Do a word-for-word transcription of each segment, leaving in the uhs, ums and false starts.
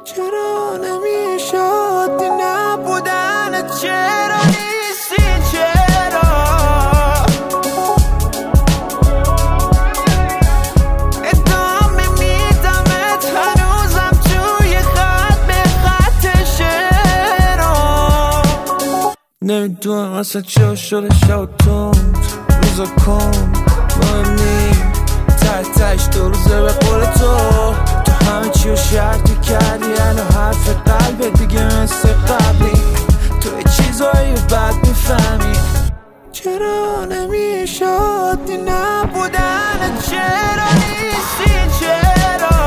چرا نمیشد نبودن، چرا نیستی، چرا ادامه میدمت هنوزم توی خط به خط شعرها. نمیدونم اصلا چرا شده شب تند، روزا کن مهم نی ته تهش دو روزه به قول تو تو همه چی رو شرطی کردی، هنو حرف قلبه دیگه مثل قبلی، تو یه چیزایی رو بد میفهمی. چرا نمیشد نبودن، چرا نیستی، چرا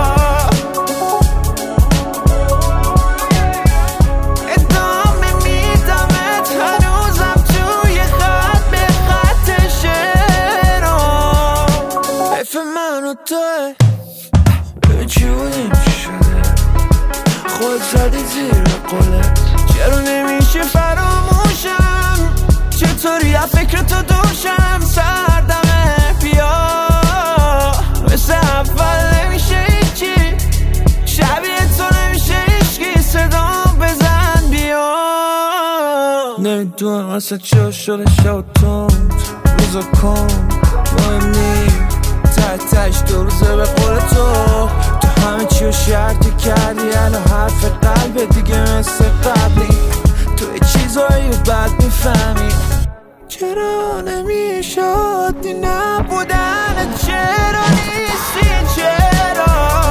ادامه میدمت هنوزم توی خط به خط شعرها. حیف من و توه ببین چی بودیم چی شده، خود زدی زیر قلت، چرا نمیشه فراموشم، چطوری از فکر تو دوشم، سردمه بیا مثل اول نمیشه هیچی، شبیه تو نمیشه هیچکی، صدام بزن بیا. نمیدونم اصلا چرا شده شب تند، روزا کن مهم نی ته تهش دو روزه به قول تو تو همه چی رو شرطی کردی، هنو حرف قلبه دیگه مثل قبلی، تو یه چیزایی رو بد میفهمی. چرا نمیشد نبودن، چرا نیستی، چرا